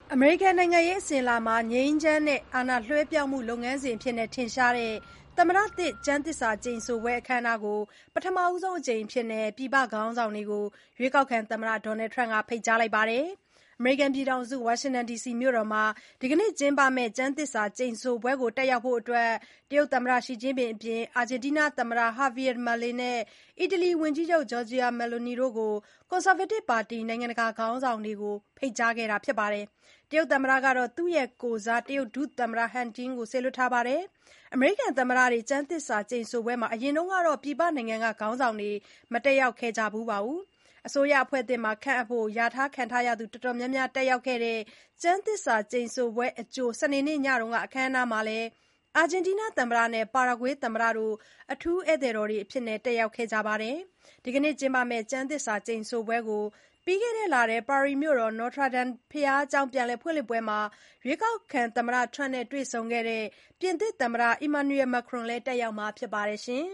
အမေရိကန်နိုင်ငံရေးအစဉ်အလာမှာ ငြိမ်းချမ်းတဲ့ အာဏာလွှဲပြောင်းမှုလုပ်ငန်းစဉ်အဖြစ်ထင်ရှားတဲ့ သမ္မတသစ်ကျမ်းသစ္စာကျိန်ဆိုပွဲအခမ်းအနားကို ပထမဆုံးအကြိမ်အဖြစ် ပြည်ပခေါင်းဆောင်တွေကို ရွေးကောက်ခံသမ္မတ Donald Trump က ဖိတ်ကြားလိုက်ပါတယ်။ အမေရိကန်ပြည်ထောင်စု ဝါရှင်တန်ဒီစီမြို့တော်မှာ ဒီကနေ့ကျင်းပမယ့် ကျမ်းသစ္စာကျိန်ဆိုပွဲကိုတက်ရောက်ဖို့ တရုတ်သမ္မတ Xi Jinping အပြင် အာဂျင်တီးနားသမ္မတ Javier Milei နဲ့ အီတလီဝန်ကြီးချုပ် Giorgia Meloni တို့လို ကွန်ဆာဗေးတစ်ပါတီ နိုင်ငံတကာခေါင်းဆောင်တွေကို ဖိတ်ကြားခဲ့တာပါ။ တရုတ်သမ္မတကတော့ သူ့ကိုယ်စား တရုတ်ဒုသမ္မတ Han Zheng ကို စေလွှတ်ထားပါတယ်။ အမေရိကန်သမ္မတတွေ ကျမ်းသစ္စာကျိန်ဆိုပွဲမှာ အရင်က ပြည်ပနိုင်ငံက ခေါင်းဆောင်တွေ မတက်ရောက်ခဲ့ကြဖူးပါဘူး။ အစိုးရအဖွဲ့သစ်ခန့်အပ်ဖို့ လျာထားခံထားရသူတော်တော်များများ တက်ရောက်ခဲ့တဲ့ ကျမ်းသစ္စာကျိန်ဆိုပွဲအကြို စနေနေ့ညက အခမ်းအနားမှာလည်း အာဂျင်တီးနားသမ္မတနဲ့ ပါရာဂွေးသမ္မတတို့ အထူးဧည့်သည်တော်တွေအဖြစ် တက်ရောက်ခဲ့ကြပါတယ်။ ဒီကနေ့ကျင်းပမယ့် ကျမ်းသစ္စာကျိန်ဆိုပွဲကို ပြီးခဲ့တဲ့လထဲ ပါရီမြို့တော် Notre Dame ဘုရားကျောင်း ပြန်လည်ဖွင့်လှစ်ပွဲမှာ ရွေးကောက်ခံသမ္မတ Trump နဲ့ တွေ့ဆုံခဲ့တဲ့ ပြင်သစ်သမ္မတ Emmanuel Macron လည်း တက်ရောက်မှာဖြစ်ပါတယ်။